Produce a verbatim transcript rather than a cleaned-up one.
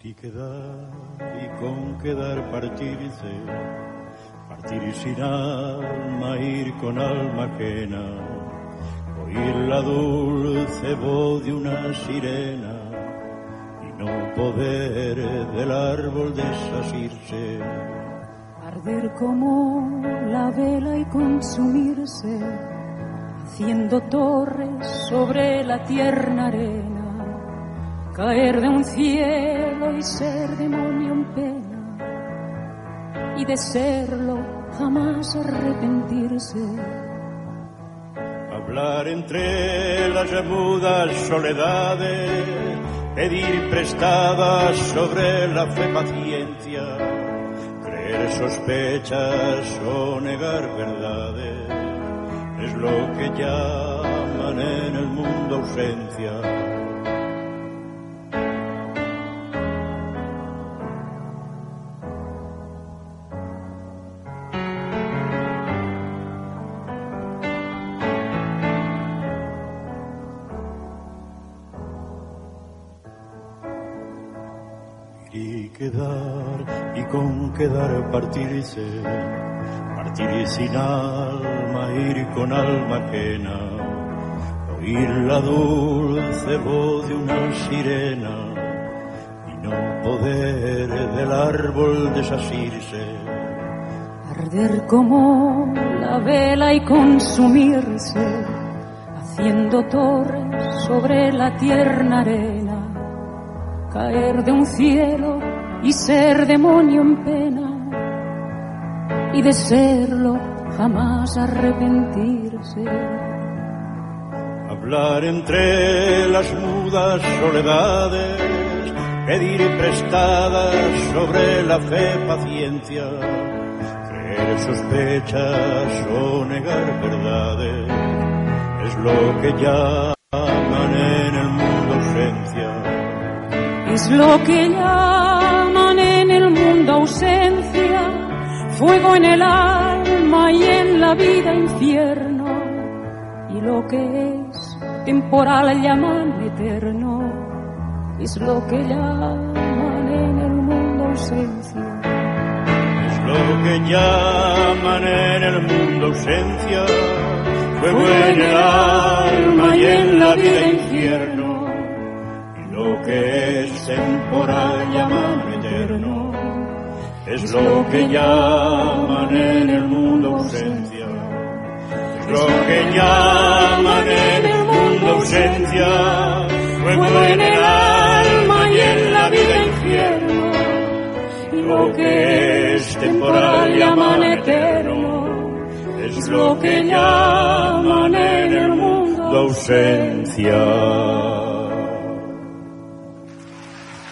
Y quedar y con quedar partirse, partir sin alma, ir con alma ajena, oír la dulce voz de una sirena y no poder del árbol desasirse. Arder como la vela y consumirse, haciendo torres sobre la tierna arena. Caer de un cielo y ser demonio en pena, y de serlo jamás arrepentirse. Hablar entre las mudas soledades, pedir prestadas sobre la fe paciencia, creer sospechas o negar verdades, es lo que llaman en el mundo ausencia. Y quedar y con quedar partirse, partir sin alma, ir con alma ajena, oír la dulce voz de una sirena y no poder del árbol desasirse. Arder como la vela y consumirse, haciendo torres sobre la tierna arena. Caer de un cielo y ser demonio en pena, y de serlo jamás arrepentirse. Hablar entre las mudas soledades, pedir prestadas sobre la fe paciencia, creer sospechas o negar verdades, es lo que llaman en el mundo ausencia. Es lo que llaman en el mundo ausencia, fuego en el alma y en la vida infierno, y lo que es temporal llaman eterno, es lo que llaman en el mundo ausencia. Es lo que llaman en el mundo ausencia, fuego en el alma y en la vida infierno, lo que es temporal llaman eterno, es lo que llaman en el mundo ausencia. Es lo que llaman en el mundo ausencia, fuego en el alma y en la vida infierno, y lo que es temporal llaman eterno, es lo que llaman en el mundo ausencia.